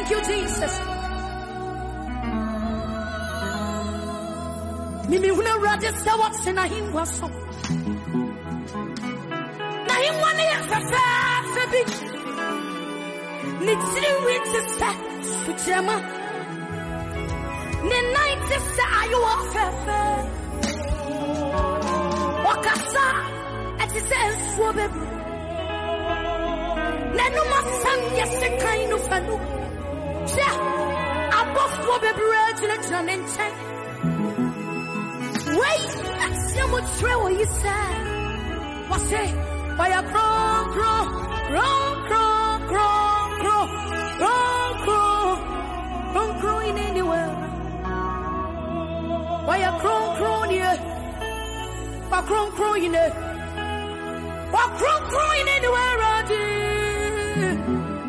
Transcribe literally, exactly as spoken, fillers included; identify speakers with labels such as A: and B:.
A: Thank you, Jesus. Mimi huna register what's in a him was so. Na him one year for fair be. Nitsi with the set pajama. The night is the ayu of fair. Wakasa at his end for baby. Nanuma sang yes a kind of fanu. I both will be bridge and chain. Wait, that's how much trail you said. What's it? By a crow, crow, crow, crow, crow, crow, crow, crow, crow, crow in anywhere. By a crow, crow near. By crow, crow in it. By crow, crow in anywhere.